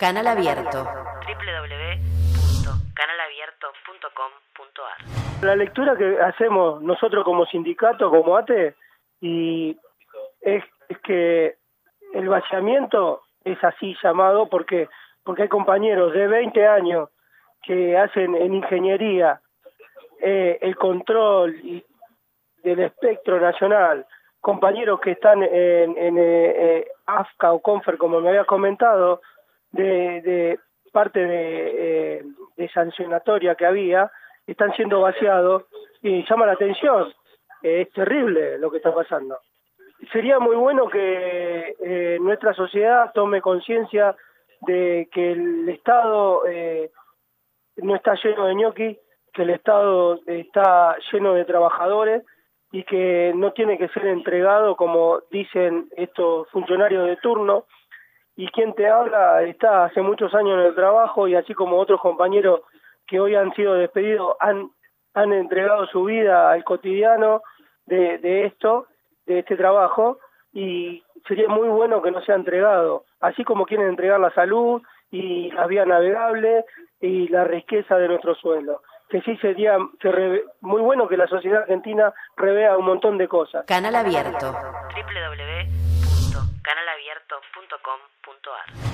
Canal Abierto. www.canalabierto.com.ar. La lectura que hacemos nosotros como sindicato, como ATE, y es que el vaciamiento es así llamado porque hay compañeros de 20 años que hacen en ingeniería el control del espectro nacional, compañeros que están en AFCA o CONFER, como me habías comentado, de parte de sancionatoria que había, están siendo vaciados y llama la atención. Es terrible lo que está pasando. Sería muy bueno que nuestra sociedad tome conciencia de que el Estado no está lleno de ñoquis, que el Estado está lleno de trabajadores y que no tiene que ser entregado como dicen estos funcionarios de turno. Y quien te habla está hace muchos años en el trabajo y así como otros compañeros que hoy han sido despedidos han entregado su vida al cotidiano de este trabajo, y sería muy bueno que no sea entregado, así como quieren entregar la salud y las vías navegables y la riqueza de nuestro suelo. Que sí sería muy bueno que la sociedad argentina revea un montón de cosas. Canal Abierto. www.canalabierto.com.ar